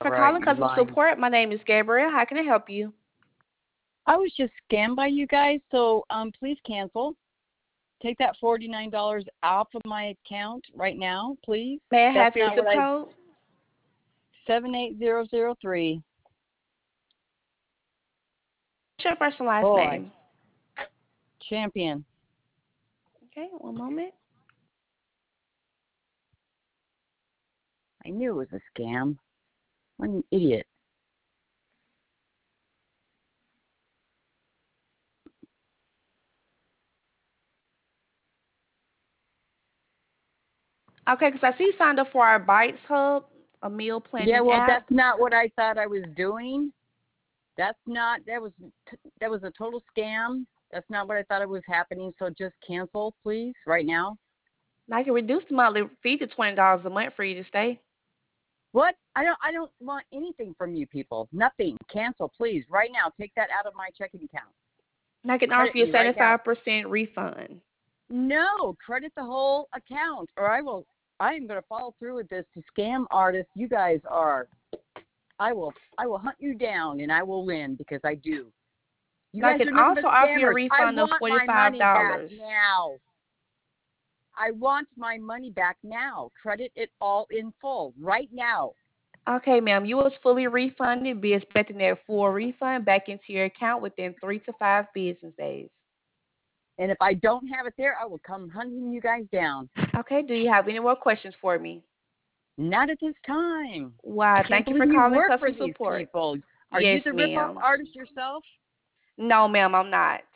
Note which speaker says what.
Speaker 1: for
Speaker 2: right,
Speaker 1: calling
Speaker 2: you
Speaker 1: customer
Speaker 2: lying.
Speaker 1: support. My name is Gabrielle. How can I help you?
Speaker 2: I was just scammed by you guys, so please cancel. Take that $49 off of my account right now, please.
Speaker 1: May I
Speaker 2: That's
Speaker 1: have your
Speaker 2: not
Speaker 1: zip
Speaker 2: what I
Speaker 1: code?
Speaker 2: 78003.
Speaker 1: What's your first and last
Speaker 2: Boy,
Speaker 1: name?
Speaker 2: champion.
Speaker 1: Okay, one moment.
Speaker 2: I knew it was a scam. What an idiot.
Speaker 1: Okay, because I see you signed up for our Bites Hub, a meal
Speaker 2: Yeah,
Speaker 1: planning
Speaker 2: well,
Speaker 1: app.
Speaker 2: that's not what I thought I was doing. That's not. That was a total scam. That's not what I thought it was happening. So just cancel, please, right now.
Speaker 1: I can reduce the monthly fee to $20 a month for you to stay.
Speaker 2: What? I don't want anything from you people. Nothing. Cancel, please, right now. Take that out of my checking account.
Speaker 1: And I can
Speaker 2: Credit
Speaker 1: offer you a
Speaker 2: me right now.
Speaker 1: 75% refund.
Speaker 2: No, credit the whole account, or I will. I am going to follow through with this. To scam artists, you guys are. I will. I will hunt you down, and I will win because I do. You
Speaker 1: And I
Speaker 2: guys
Speaker 1: can
Speaker 2: are nothing
Speaker 1: also
Speaker 2: but
Speaker 1: offer you a
Speaker 2: scammers. I
Speaker 1: refund of
Speaker 2: want my
Speaker 1: $45.
Speaker 2: money back now. I want my money back now. Credit it all in full right now.
Speaker 1: Okay, ma'am, you was fully refunded. Be expecting that full refund back into your account within 3 to 5 business days.
Speaker 2: And if I don't have it there, I will come hunting you guys down.
Speaker 1: Okay, do you have any more questions for me?
Speaker 2: Not at this time. I
Speaker 1: Why,
Speaker 2: can't
Speaker 1: thank you for
Speaker 2: believe you
Speaker 1: calling
Speaker 2: work for
Speaker 1: customer
Speaker 2: these
Speaker 1: support.
Speaker 2: people. Are you
Speaker 1: Yes,
Speaker 2: the ripoff
Speaker 1: ma'am.
Speaker 2: artist yourself?
Speaker 1: No, ma'am, I'm not.